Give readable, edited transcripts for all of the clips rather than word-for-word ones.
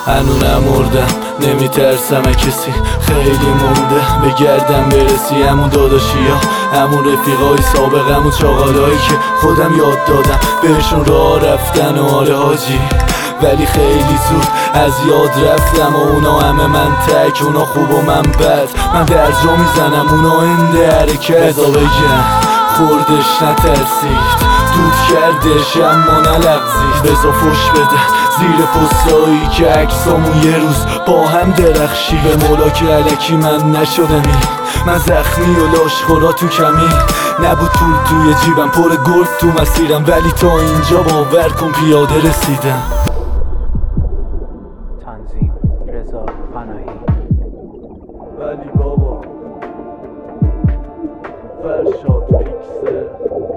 هنو نمردم نمیترسم کسی، خیلی مونده بگردم برسی. همون داداشی ها، همون رفیقای سابق، همون چاقالایی که خودم یاد دادم بهشون راه رفتن و آره حاجی، ولی خیلی زود از یاد رفتم و اونا همه من تک، اونا خوب و من بد، من درجا میزنم اونا انده حرکت. بذار بگم خوردش نترسید، دود کردش اما نلغزید. بذار فش بده زیر پستایی که عکسامون یه روز با هم درخشی. به مولا که علکی من نشدمی، من زخمی و لاشخورا تو کمی، نبود پول توی جیبم پر گلف تو مسیرم، ولی تا اینجا باور کن پیاده رسیدم. تنظیم رضا پناهی. ولی بابا فرشاد پیکسل.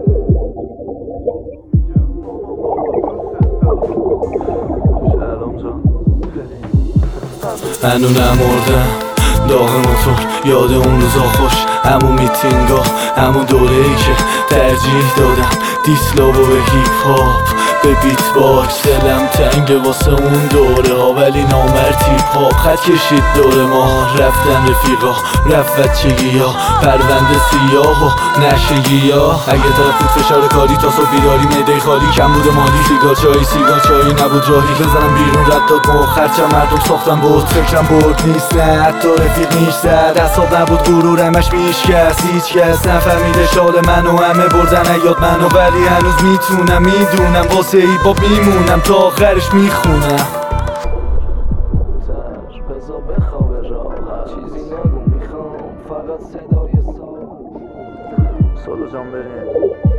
هنو نمردم داغ موتور، یاد اون روزا خوش، همون میتینگا، همون دوره‌ای که ترجیح دادم دیسلابو به هیپ هاپ، به بیت باکس. دلم تنگه واسه اون دوره ها، ولی نامرد تیپ هاپ خط کشید دور ما. رفتن رفیقا، رفت بچگی ها، پرونده سیاه و نشگی ها. اگه طرف بود فشار کاری تا صبح بیداری، میده خالی کم بود مالی، سیگار چایی نبود راهی. بزنم بیرون رد داد مخ، هرچند مردم ساختم بود، فکرم برد نیست نه حتی رفیق میشتر. اصاب نبود غرورمش میشکست، هیچ کس نفهمیده شال منو، همه بردن یاد منو، ولی هنوز میتونم میدونم واسه ای با میمونم تا آخرش میخونم. بذار بخوابه راحت، چیزی نگو میخوام فقط صدای سولو جان بریم.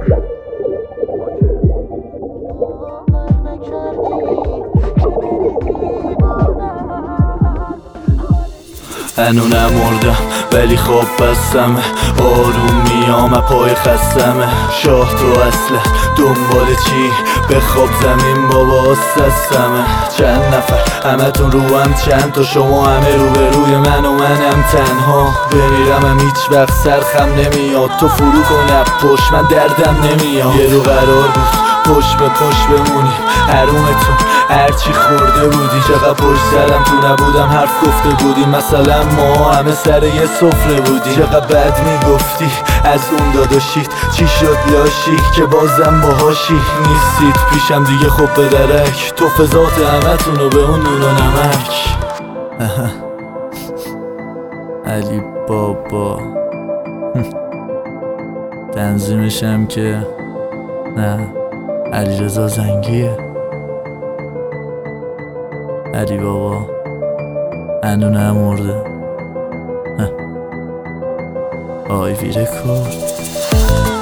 هنو نمردم ولی خواب بستمه، آروم میام پای خستمه. شاه تو اصله دنبال چی؟ بخواب زمین بابا سستمه. چند نفر همه تون رو هم، چند تا شما همه رو به روی من و منم تنها. بمیرم هم هیچ وقت سرخم نمیاد، تو فرو کن پشت من دردم نمیاد. یه رو قرار بود پشت به پشت بمونیم، حرومتون هرچی خورده بودی. چقدر پشت سرم تو نبودم حرف گفته بودی، مثلا ما همه سر یه سفره بودی. چقدر بد میگفتی از اون داداشیت، چی شد لاشی که بازم باهاشی نیستید پیشم دیگه. خب به درک تو فضات همه تونو به اون نون و نمک. علی بابا تنظیمشم که نه علیرضا زنگیه. علی بابا هنو نمرده. آی وی رکورد.